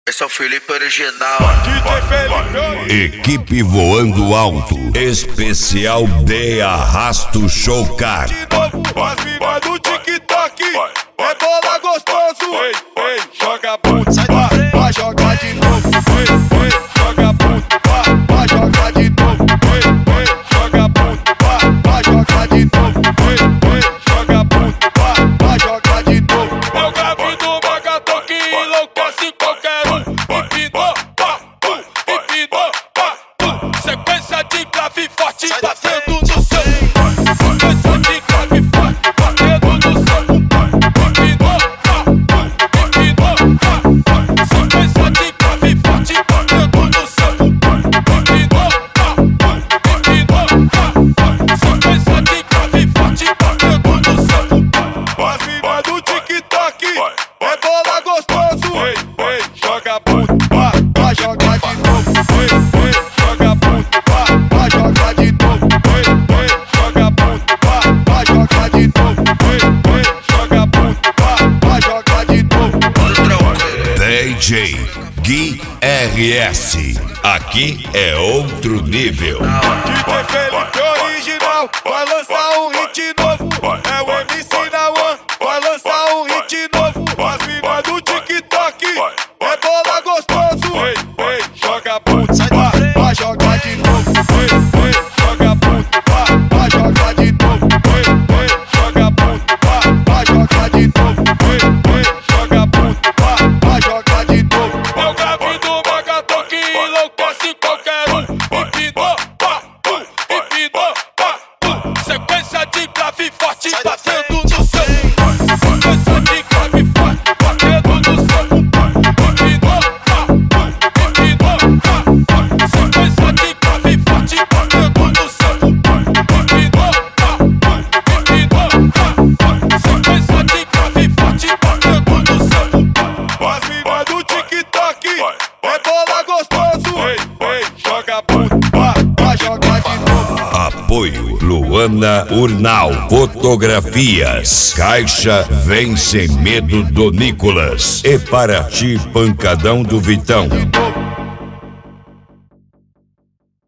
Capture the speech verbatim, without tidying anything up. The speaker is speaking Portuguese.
Esse é o Felipe original. Equipe voando alto. Especial de Arrasto Showcar. De novo, as minas do TikTok. É bola gostoso. Ei, ei, joga puto. Sai da frente. Vai jogar de novo. Ei, ei, joga puto. Vai, vai jogar de novo. Ei, ei, joga puto. Vai, vai jogar de novo. Ei, ei, joga puto. Vai, vai jogar de novo. É o grave do Magatô que enlouquece qualquer um. Empinou, pá, pum, empinou, pá, pum. Sequência de grave forte batendo no seu. Sequência de grave forte batendo no seu. Empinou, pá, pum, empinou, pá, pum. Sequência de grave forte batendo no seu. Empinou, pá, pum, empinou, pá, pum. Sequência de grave forte batendo no seu. As minas do TikTok é bola gostoso. Ei, ei, joga puto. Vai jogar de novo, ei, ei, joga puto, vai, vai jogar de novo, ei, ei, joga puto, vai, vai jogar de novo, ei, ei, joga puto, vai, vai jogar de novo. D J Gui R S. Aqui é outro nível. D J Felipe original, vai lançar um hit novo. É o M C da One, vai lançar um hit novo. As minas do TikTok, é bola gostoso. Ei, ei, joga puto, vai, vai jogar de novo. Ei, ei, joga puto, vai, vai jogar de novo. Ei, ei, joga puto, vai, vai jogar de novo. Ei, ei, joga puto, vai, vai jogar de novo. É o grave do Magatô que enlouquece qualquer um. Empinou, pá, pum, empinou, pá, pum. Sequência de grave forte batendo no seu. Sequência de grave forte batendo no seu. Empinou, pá, pum, empinou, pá, pum. Sequência de grave forte batendo no seu. Empinou, pá, pum, empinou, pá, pum. Sequência de grave forte batendo no seu. As minas do TikTok é bola gostoso. Ei, ei, joga puto, vai, vai jogar de novo. Apoio Luana Urnal. Fotografias. Caixa Vem Sem Medo do Nicolas. E para ti, Pancadão do Vitão. De novo.